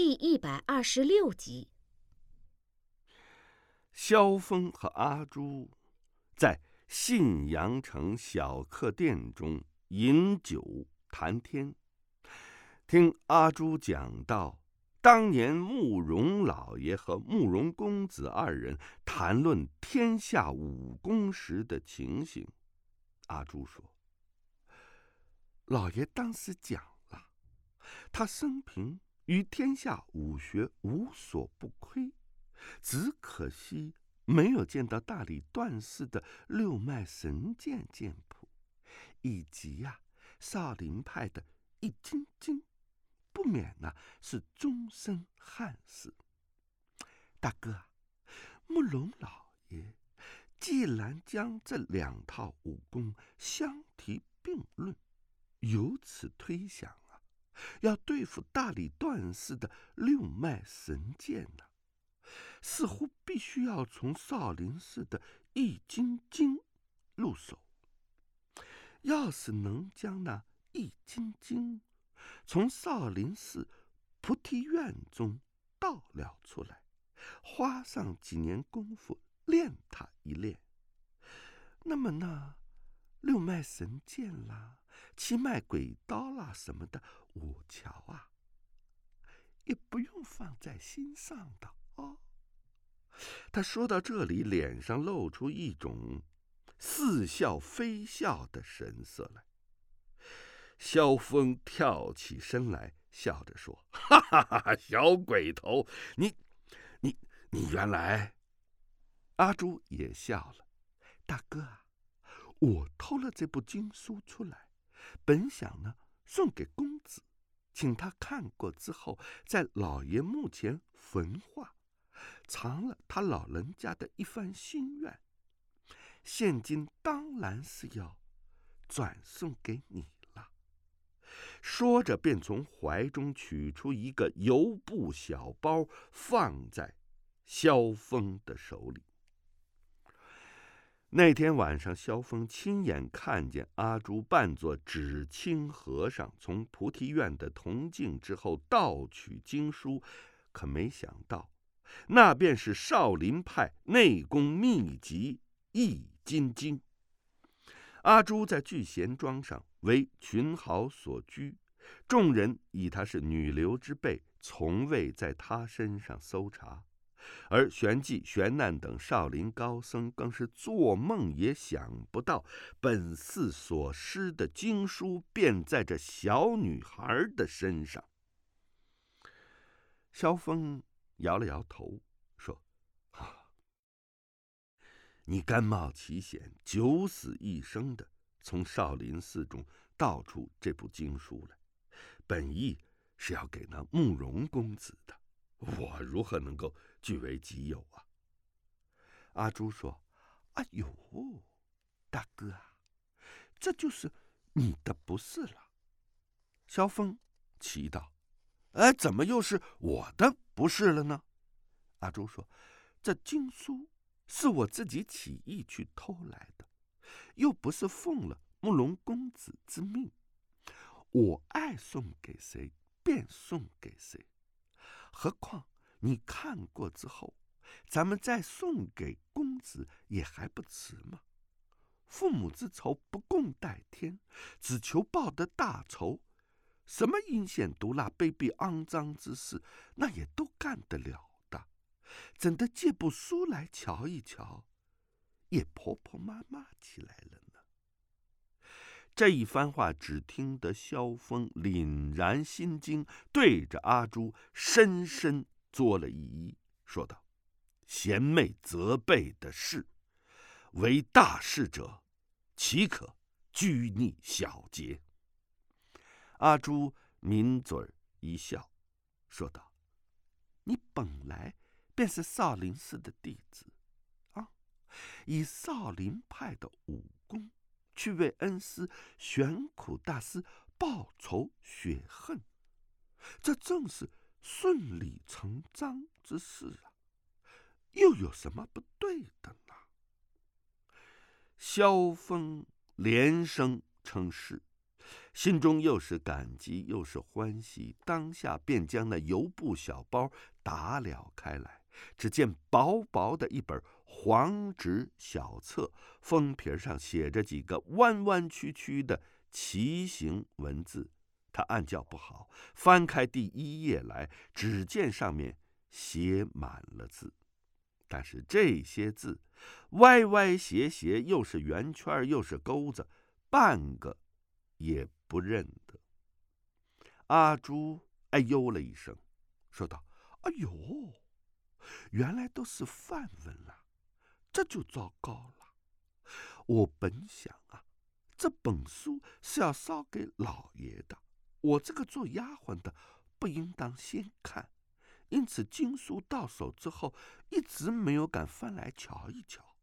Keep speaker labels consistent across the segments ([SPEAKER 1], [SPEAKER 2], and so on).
[SPEAKER 1] 第126集。
[SPEAKER 2] 萧峰和阿朱在信阳城小客店中饮酒谈天，听阿朱讲到当年慕容老爷和慕容公子二人谈论天下武功时的情形。阿朱说，老爷当时讲了，他生平于天下武学无所不窥，只可惜没有见到大理段氏的六脉神剑剑谱，以及少林派的易筋经，不免是终身憾事。大哥，慕容老爷既然将这两套武功相提并论，由此推想要对付大理段氏的六脉神剑似乎必须要从少林寺的易筋经入手。要是能将那易筋经从少林寺菩提院中盗了出来，花上几年功夫练它一练，那么那六脉神剑七脉鬼刀什么的，我瞧也不用放在心上的哦。他说到这里，脸上露出一种似笑非笑的神色来。萧峰跳起身来，笑着说：“哈哈哈，小鬼头，你原来……”阿朱也笑了：“大哥我偷了这部经书出来，本想送给公子，请他看过之后，在老爷墓前焚化，藏了他老人家的一番心愿。现今当然是要转送给你了。”说着便从怀中取出一个油布小包，放在萧峰的手里。那天晚上，萧峰亲眼看见阿朱扮作纸青和尚从菩提院的铜镜之后盗取经书，可没想到那便是少林派内功秘籍易筋经。阿朱在聚贤庄上为群豪所居，众人以他是女流之辈，从未在他身上搜查。而玄寂、玄难等少林高僧更是做梦也想不到，本寺所失的经书便在这小女孩的身上。萧峰摇了摇头说：“你甘冒其险，九死一生的从少林寺中盗出这部经书来，本意是要给那慕容公子的，我如何能够据为己有啊？”阿朱说：“哎呦，大哥这就是你的不是了。”萧峰奇道：“怎么又是我的不是了呢？”阿朱说：“这经书是我自己起意去偷来的，又不是奉了慕容公子之命，我爱送给谁便送给谁。何况你看过之后，咱们再送给公子也还不迟嘛。父母之仇不共戴天，只求报得大仇，什么阴险毒辣、卑鄙肮脏之事，那也都干得了的。怎的借部书来瞧一瞧，也婆婆妈妈起来了呢？”这一番话只听得萧峰凛然心惊，对着阿朱深深作了一揖，说道：“贤妹责备的是，为大事者岂可拘泥小节？”阿朱抿嘴一笑，说道：“你本来便是少林寺的弟子以少林派的武功去为恩师玄苦大师报仇雪恨，这正是顺理成章之事又有什么不对的呢？”萧峰连声称是， 心中又是感激又是欢喜，当下便将那油布小包打了开来。只见薄薄的一本黄纸小册，封皮上写着几个弯弯曲曲的奇形文字。他按叫不好，翻开第1页来，只见上面写满了字，但是这些字歪歪斜斜，又是圆圈又是钩子，半个也不认得。阿朱哎呦了一声，说道：“哎呦，原来都是范文了，这就糟糕了。我本想啊，这本书是要烧给老爷的，我这个做丫鬟的不应当先看，因此经书到手之后，一直没有敢翻来瞧一瞧。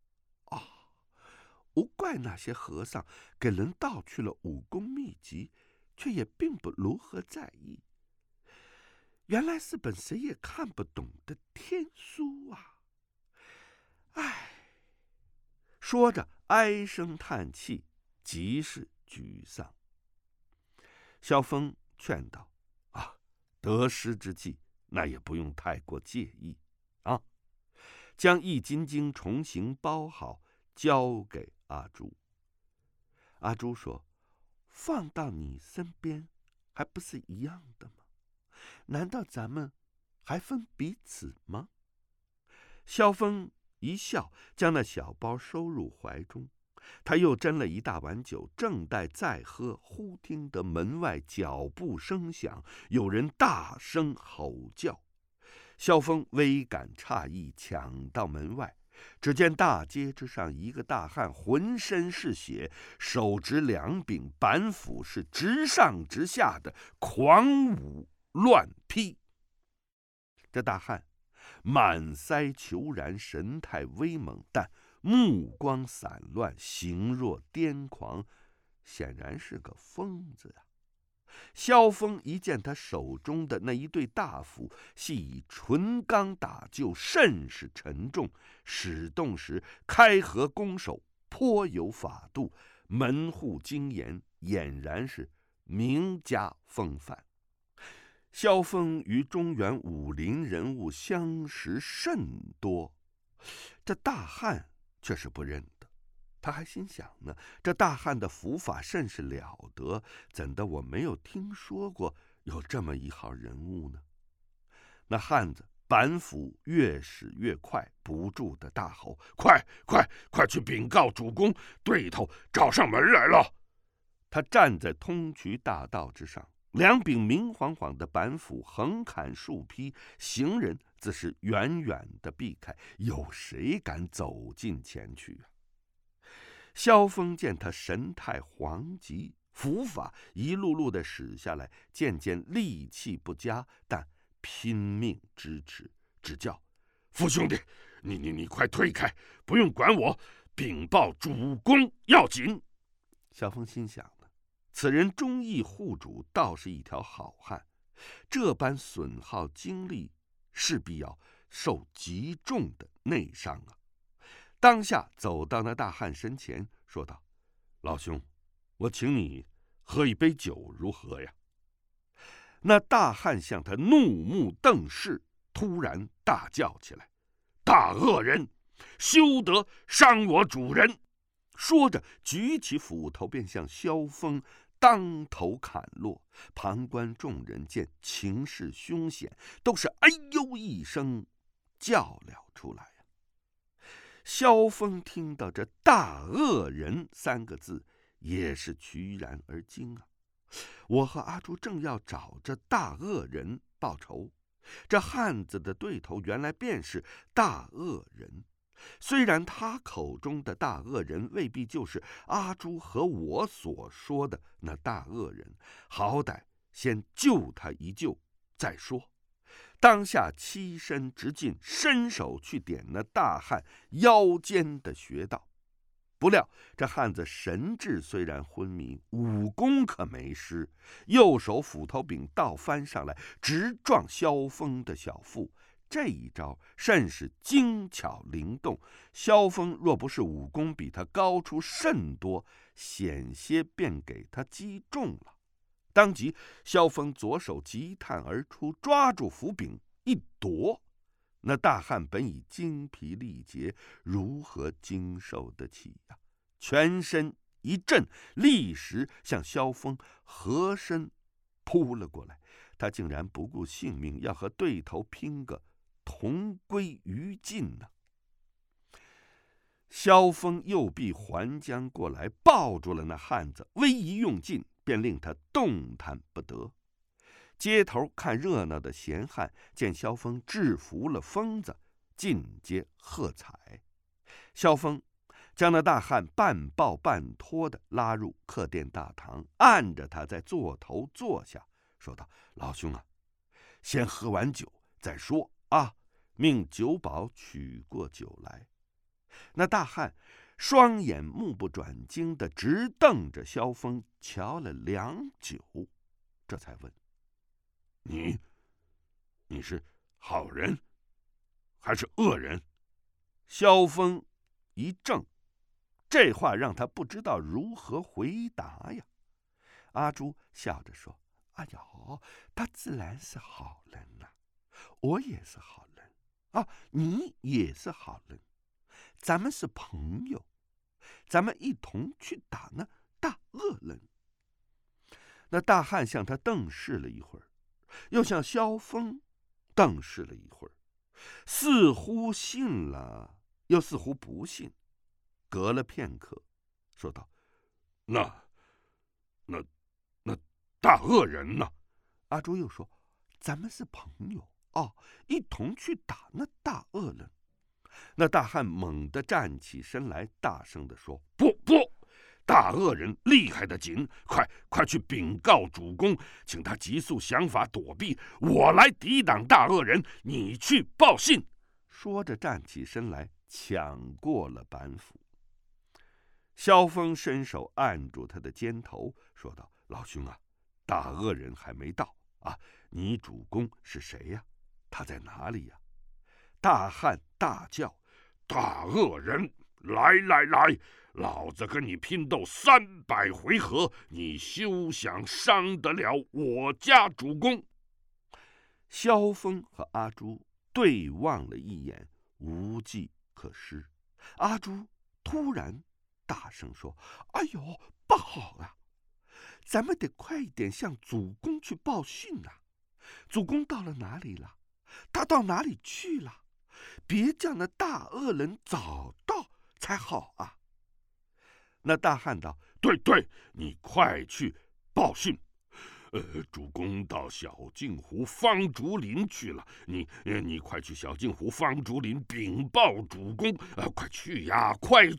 [SPEAKER 2] 无怪那些和尚给人盗去了武功秘籍，却也并不如何在意。原来是本谁也看不懂的天书啊！唉。”说着唉声叹气，极是沮丧。萧峰劝道：“得失之际，那也不用太过介意啊。”将易筋经重新包好，交给阿朱。阿朱说：“放到你身边，还不是一样的吗？难道咱们还分彼此吗？”萧峰一笑，将那小包收入怀中。他又斟了一大碗酒，正待再喝，忽听得门外脚步声响，有人大声吼叫。萧峰微感诧异，抢到门外，只见大街之上一个大汉，浑身是血，手执2柄板斧，是直上直下的狂舞乱劈。这大汉满腮虬髯，神态威猛，但目光散乱，形若癫狂，显然是个疯子啊。萧峰一见他手中的那一对大斧系以纯钢打就，甚是沉重，使动时开合攻守，颇有法度，门户精严，俨然是名家风范。萧峰与中原武林人物相识甚多，这大汉却是不认得。他还心想呢，这大汉的斧法甚是了得，怎的我没有听说过有这么一号人物呢？那汉子板斧越使越快，不住的大吼：“快去禀告主公，对头找上门来了！”他站在通衢大道之上，2柄明晃晃的板斧横砍竖劈，行人自是远远的避开，有谁敢走近前去啊？萧峰见他神态惶急，斧法一路路的使下来，渐渐力气不佳，但拼命支持，只叫：“父兄弟，你快退开，不用管我，禀报主公要紧。”萧峰心想呢，此人忠义护主，倒是一条好汉，这般损耗精力，势必要受极重的内伤啊。当下走到那大汉身前，说道：“老兄，我请你喝一杯酒，如何呀？”那大汉向他怒目瞪视，突然大叫起来：“大恶人，休得伤我主人！”说着举起斧头便向萧峰当头砍落。旁观众人见情势凶险，都是哎呦一声叫了出来。萧峰听到这大恶人3个字，也是岿然而惊啊。我和阿朱正要找这大恶人报仇，这汉子的对头原来便是大恶人。虽然他口中的大恶人未必就是阿朱和我所说的那大恶人，好歹先救他一救再说。当下欺身直进，伸手去点那大汉腰间的穴道。不料这汉子神志虽然昏迷，武功可没失，右手斧头柄倒翻上来，直撞萧峰的小腹。这一招甚是精巧灵动，萧峰若不是武功比他高出甚多， 险些便给他击中了。当即萧峰左手急探而出，抓住斧柄一夺。那大汉本已精疲力竭，如何经受得起呀？全身一震，立时向萧峰合身扑了过来。他竟然不顾性命，要和对头拼个同归于尽呢。萧峰右臂环将过来，抱住了那汉子，威一用尽，便令他动弹不得。街头看热闹的闲汉见萧峰制服了疯子，尽皆喝彩。萧峰将那大汉半抱半拖的拉入客店大堂，按着他在座头坐下，说道：“老兄啊，先喝完酒再说啊！”命酒保取过酒来。那大汉双眼目不转睛的直瞪着萧峰，瞧了良久，这才问：“你是好人还是恶人？”萧峰一怔，这话让他不知道如何回答呀。阿朱笑着说：“哎呦，他自然是好人啊，我也是好人啊，你也是好人，咱们是朋友，咱们一同去打那大恶人。”那大汉向他瞪视了一会儿，又向萧峰瞪视了一会儿，似乎信了，又似乎不信。隔了片刻，说道：“那大恶人呢？”阿朱又说：“咱们是朋友哦，一同去打那大恶人。”那大汉猛地站起身来，大声地说：“不！大恶人厉害的紧，快去禀告主公，请他急速想法躲避，我来抵挡大恶人，你去报信。”说着站起身来，抢过了板斧。萧峰伸手按住他的肩头，说道：“老兄啊，大恶人还没到啊，你主公是谁呀？他在哪里呀？”大汉大叫：“大恶人，来！老子跟你拼斗300回合，你休想伤得了我家主公！”萧峰和阿朱对望了一眼，无计可施。阿朱突然大声说：“哎呦，不好啊！咱们得快一点向主公去报信啊！主公到了哪里了？他到哪里去了？别叫那大恶人找到才好啊！”那大汉道：“对，你快去报信。主公到小镜湖方竹林去了，你快去小镜湖方竹林禀报主公，快去呀！”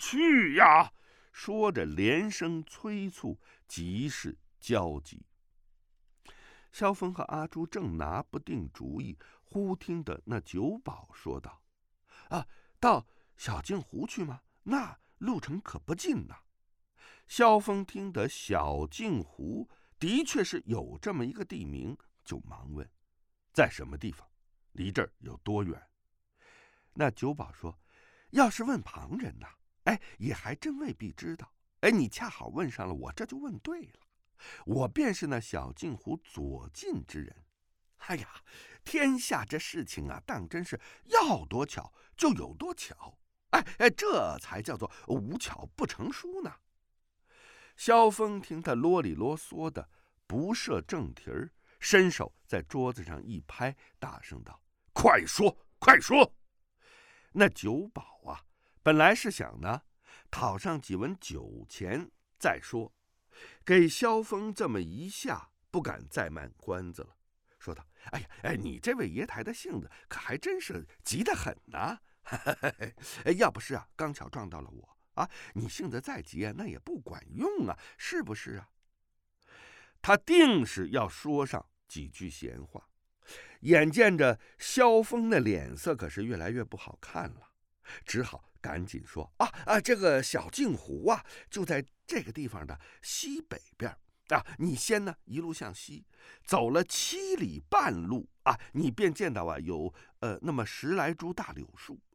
[SPEAKER 2] 说着连声催促，极是焦急。萧峰和阿朱正拿不定主意，忽听得那酒保说道：“到小镜湖去吗？那路程可不近呐。”萧峰听得小镜湖的确是有这么一个地名，就忙问：“在什么地方？离这儿有多远？”那酒保说：“要是问旁人呐，也还真未必知道。你恰好问上了，我这就问对了。我便是那小镜湖左近之人。哎呀，天下这事情啊，当真是要多巧就有多巧。这才叫做无巧不成书呢。”萧峰听他啰里啰嗦的不设正题儿，伸手在桌子上一拍，大声道：“快说！”那酒保啊，本来是想呢讨上几文酒钱再说，给萧峰这么一下，不敢再卖关子了，说道：“你这位爷台的性子可还真是急得很呐！要不是刚巧撞到了我你性子再急那也不管用啊，是不是啊？”他定是要说上几句闲话，眼见着萧峰的脸色可是越来越不好看了，只好赶紧说：“这个小镜湖就在这个地方的西北边你先呢一路向西，走了7里半路你便见到有那么10来株大柳树，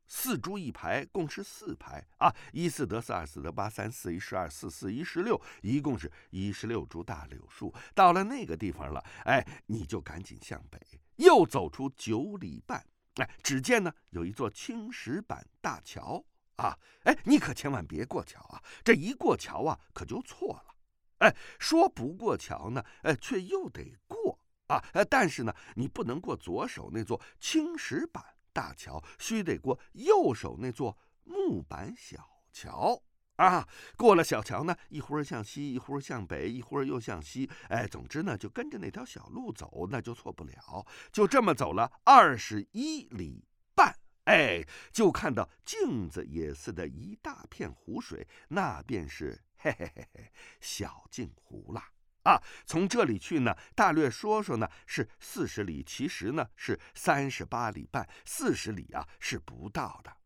[SPEAKER 2] 4株一排，共是4排啊，14得4，2 4得8，3 4 1 12，4 4 1 16，一共是16株大柳树。到了那个地方了，你就赶紧向北，又走出9里半，只见呢有一座青石板大桥啊，你可千万别过桥啊，这一过桥啊可就错了。说不过桥呢，却又得过啊，但是呢，你不能过左手那座青石板大桥，须得过右手那座木板小桥啊。过了小桥呢，一会儿向西，一会儿向北，一会儿又向西，总之呢，就跟着那条小路走，那就错不了。就这么走了21里半，就看到镜子也似的一大片湖水，那便是小镜湖了。从这里去呢，大略说说呢是40里，其实呢是38里半，40里啊是不到的。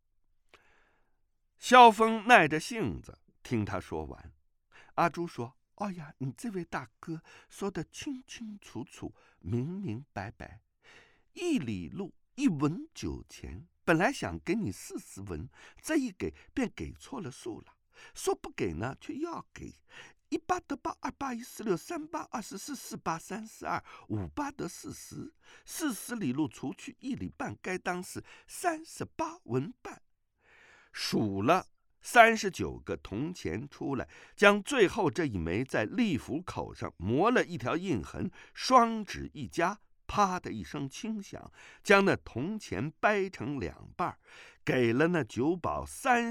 [SPEAKER 2] 萧峰耐着性子听他说完。阿朱说：“哎呀，你这位大哥说得清清楚楚，明明白白，1里路1文9钱，本来想给你40文，这一给便给错了数了，说不给呢却要给。18得8，2 8 1 16， 3 8 24， 4 8 32， 5 8得40，40里路除去1里半，该当是38文半。”数了39个铜钱出来，将最后这一枚在利府口上磨了一条印痕，双指一夹，啪的一声轻响，将那铜钱掰成2半，给了那酒保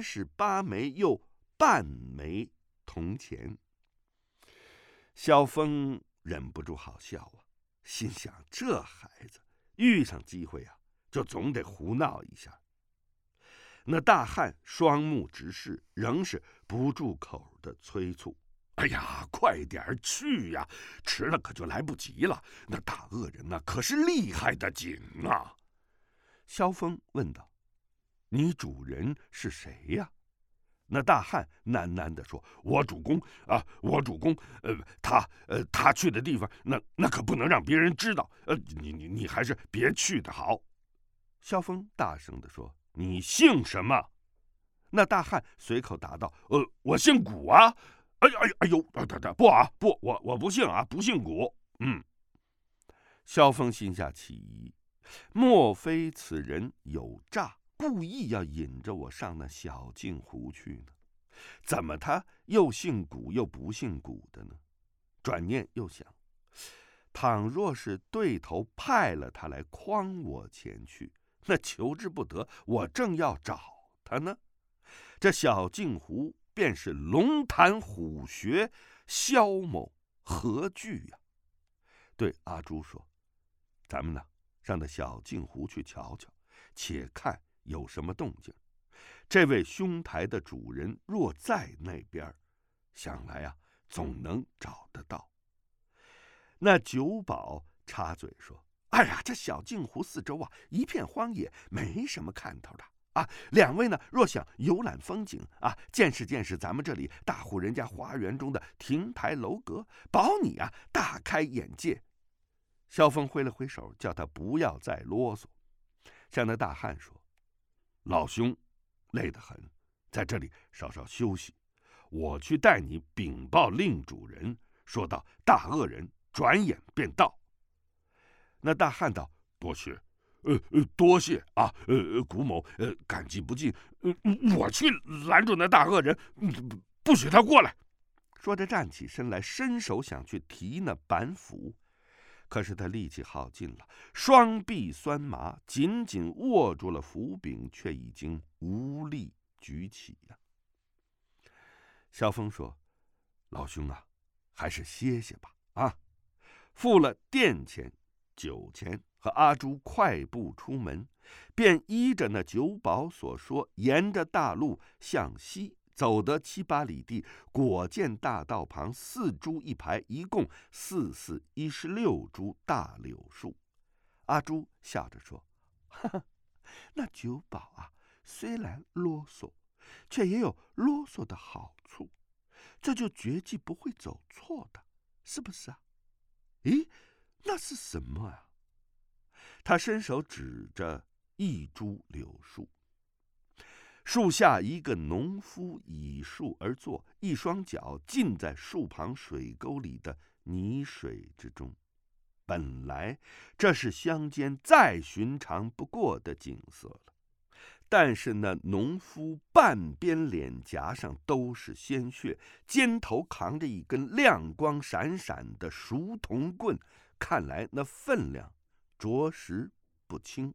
[SPEAKER 2] 38枚又半枚铜钱。萧峰忍不住好笑啊，心想这孩子遇上机会啊，就总得胡闹一下。那大汉双目直视，仍是不住口的催促：“哎呀，快点去呀，迟了可就来不及了。那大恶人呢，可是厉害的紧啊！”萧峰问道：“你主人是谁呀？”那大汉喃喃地说：“我主公啊，我主公，他去的地方，那可不能让别人知道。你还是别去的好。”萧峰大声地说：“你姓什么？”那大汉随口答道：“我姓古啊。”哎呦，不，我不姓啊，不姓古。萧峰心下起疑，莫非此人有诈？故意要引着我上那小镜湖去呢？怎么他又姓古又不姓古的呢？转念又想，倘若是对头派了他来诓我前去，那求之不得，我正要找他呢。这小镜湖便是龙潭虎穴，萧某何惧呀？对阿朱说：“咱们呢，上那小镜湖去瞧瞧，且看有什么动静。这位兄台的主人若在那边，想来啊，总能找得到。”那酒保插嘴说：“哎呀，这小镜湖四周啊，一片荒野，没什么看头的啊。两位呢，若想游览风景啊，见识见识咱们这里大户人家花园中的亭台楼阁，保你啊大开眼界。”萧峰挥了挥手，叫他不要再啰嗦，向那大汉说：“老兄累得很，在这里稍稍休息，我去带你禀报令主人，说到大恶人转眼便到。”那大汉道：“多谢，多谢啊，古某感激不尽。我去拦住那大恶人，不许他过来。”说着站起身来，伸手想去提那板斧，可是他力气耗尽了，双臂酸麻，紧紧握住了斧柄，却已经无力举起呀。萧峰说：“老兄啊，还是歇歇吧啊！”付了店钱、酒钱，和阿朱快步出门，便依着那酒保所说，沿着大路向西走得7、8里地，果见大道旁4株一排，一共4、4、16株大柳树。阿朱笑着说：“哈哈，那酒保啊，虽然啰嗦，却也有啰嗦的好处，这就绝技不会走错的，是不是啊？”“咦，那是什么啊？”他伸手指着一株柳树， 树下一个农夫倚树而坐，一双脚浸在树旁水沟里的泥水之中。本来这是乡间再寻常不过的景色了，但是那农夫半边脸颊上都是鲜血，肩头扛着一根亮光闪闪的熟铜棍，看来那分量着实不轻。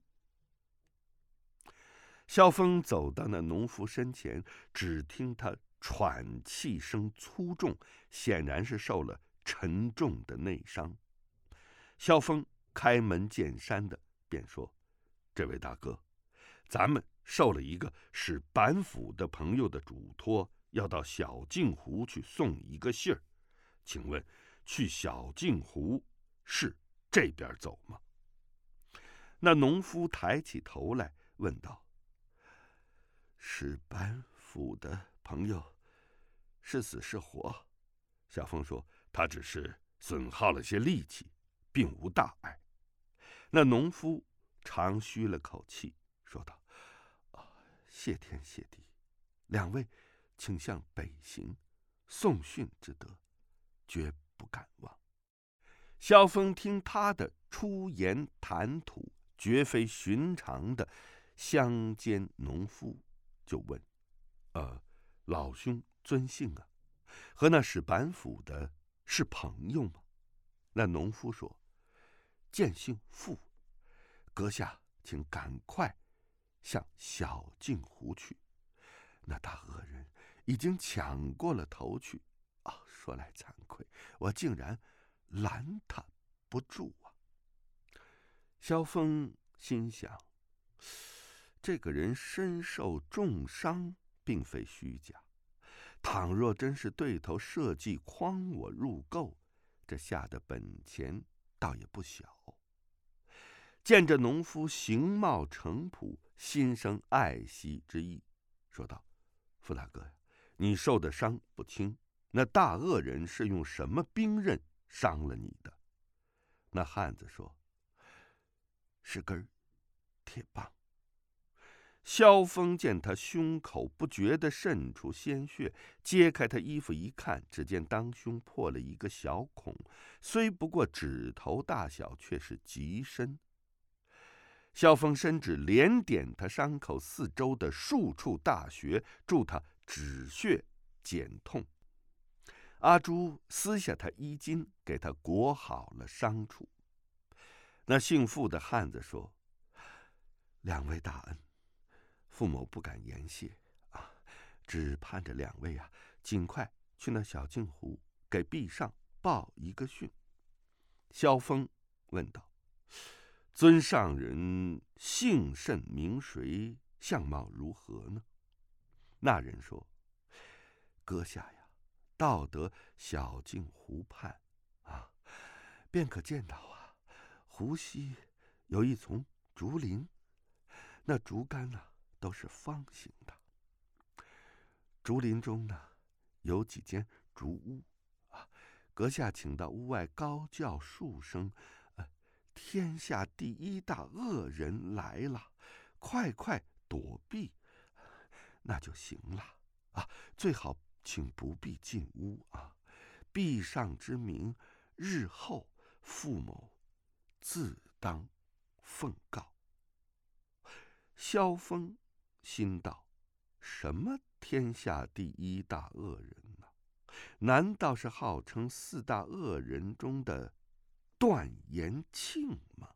[SPEAKER 2] 萧峰走到那农夫身前，只听他喘气声粗重，显然是受了沉重的内伤。萧峰开门见山的便说：“这位大哥，咱们受了一个使板府的朋友的嘱托，要到小镜湖去送一个信儿，请问去小镜湖是这边走吗？”那农夫抬起头来问道：“使板府的朋友是死是活？”小峰说：“他只是损耗了些力气，并无大碍。”那农夫长吁了口气，说道：“谢天谢地，两位请向北行，送讯之德，绝不敢忘。”萧峰听他的出言谈吐，绝非寻常的乡间农夫，就问：“老兄尊姓啊？和那使板府的是朋友吗？”那农夫说：“见姓傅，阁下请赶快向小镜湖去，那大恶人已经抢过了头去。说来惭愧，我竟然拦他不住啊。”萧峰心想，这个人身受重伤，并非虚假，倘若真是对头设计诓我入垢，这下的本钱倒也不小。见着农夫形貌诚朴，心生爱惜之意，说道：“傅大哥，你受的伤不轻，那大恶人是用什么兵刃伤了你的？”那汉子说：“是根铁棒。”萧峰见他胸口不觉地渗出鲜血，揭开他衣服一看，只见当胸破了一个小孔，虽不过指头大小，却是极深。萧峰伸指连点他伤口四周的数处大穴，助他止血减痛。阿朱撕下他衣襟，给他裹好了伤处。那姓傅的汉子说：“两位大恩，傅某不敢言谢啊，只盼着两位尽快去那小镜湖给壁上报一个讯。”萧峰问道：“尊上人姓甚名谁，相貌如何呢？”那人说：“阁下到得小镜湖畔便可见到湖西有一丛竹林，那竹竿都是方形的。竹林中有几间竹屋阁下请到屋外高叫数声，天下第一大恶人来了，快快躲避，那就行了最好请不必进屋壁上之名，日后傅某自当奉告。”萧峰心道：什么天下第一大恶人呢？难道是号称四大恶人中的段延庆吗？